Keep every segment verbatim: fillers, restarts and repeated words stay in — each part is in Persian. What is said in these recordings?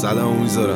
سلام میذارم.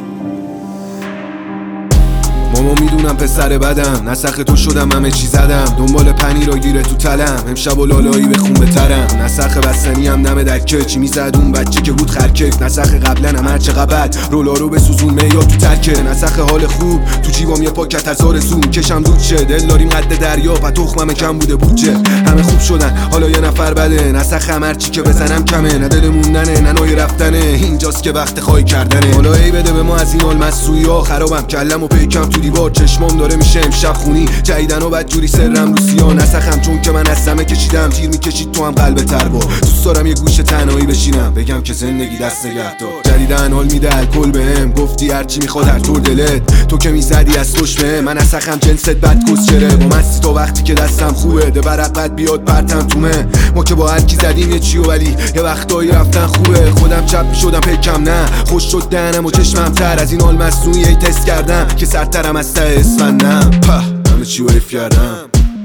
ماما میدونم پسر بدم، نسخ تو شدم همه چی زدم، دنبال پنیر و گیره تو تلم، امشب و لالایی به خون بترم. نسخ بستنی هم دم دکه، چی میزد اون بچه که بود خرکک. نسخ قبلا هم هرچه قبل رولا رو به سوزون میاد تو ترکه. نسخ حال خوب تو جیبام یه پاکت هزار سو، کشم دود شه دل داریم قد دریا، پا تخمم کم بوده بودجه. همه خوب شدن حالا یه نفر بده، نسخ هم هرچی که بزنم کمه، نه دل موندنه نه نوع رفتنه، اینجاست که وقت خواهی کردنه. حالا ای بده به ما از این آلمسویی ها، خرابم کلم و پیکم تو دیوار، چشمام داره میشه امشب خونی، جدیدن و بدجوری سرم رو سیا. نسخم چون که من از سمه کشیدم، تیر میکشید تو هم قلب تر با. دوست دارم یه گوشه تنهایی بشینم، بگم که زندگی دست نگهدار. جدیدن حال میده الکل بهم، گفتی هرچی میخواد هر طور دلت، تو که میزدی از خوشمه. من نسخم جنست بد کسچره، با مستی تو وقتی که دستم خوبه، ده برقت بیاد پرتم تومه. ما که با هر کی زدیم یه چی و ولی یه وقتایی رفتن خوبه. خودم چپ میشدم پیکم نه، خوش شد دهنم و چشمم تر از این آلمسویی ای تست کردم، که سرترم از ته اسفندم، همه چی ویف کردم.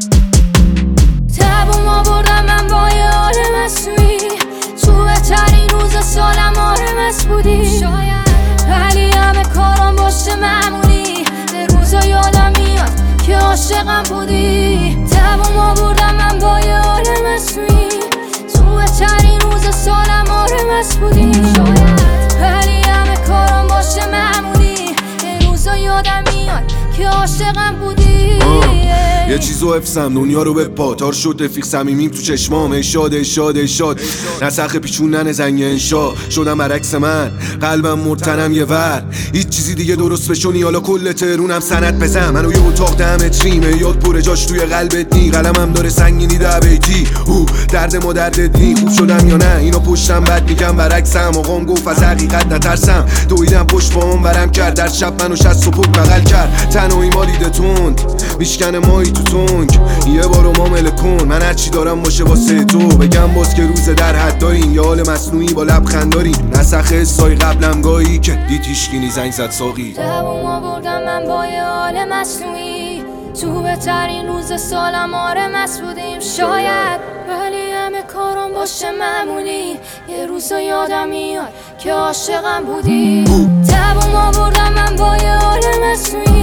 تبوم آوردم من با یه آلمسویی، تو بهترین روز سالم آرمس بودی، ولی همه کارم باشه معمولی، به روزا یادم میاد که عاشقم بودی. تبوم آوردم من با یه آلمسویی، تو بهترین روز سالم آرمس بودی، ولی همه کارم باشه معمولی، به روزا یادم میاد که عاشقم بودی. یه چیزو حفظم دنیا رو به پاتار شد، رفیق صمیمیم تو چشمام، ای شاد ای شاد ای شاد. نسخ پیچونن زنگ انشا شدم برعکس من، قلبم مرتنم یه ور، هیچ چیزی دیگه درست بشونی، حالا کل ترونم سند بزن. منو یه اتاق ده متریمه، یاد پره جاش توی قلبت نی، قلمم داره سنگینی ده بیتی، هو درد ما دردت نی. خوب شدم یا نه اینو پشتم بد میگم برعکسم، آقام گفت از حقیقت نترسم، دویدم پشت پاهم ورم کرد، در شب منو شست و پک بغل کرد، تنهایی مالیده تند میشکنه مایی تو تونگ، یه بارو معامله کن، من هرچی دارم باشه واسه تو، بگم باز که روز در حد داریم، یه حال مصنوعی با لبخند داریم. نسخ حسای قبلم گاهی که دید هیشکی زنگ زد ساقی. تبوم آوردم من با یه حال مصنوعی، تو بهترین روز سالم آرمس بودیم شاید، ولی همه کارم باشه معمولی، یه روزا یادم میاد که عاشقم بودی. تبوم آوردم من با یه حال مصنوعی،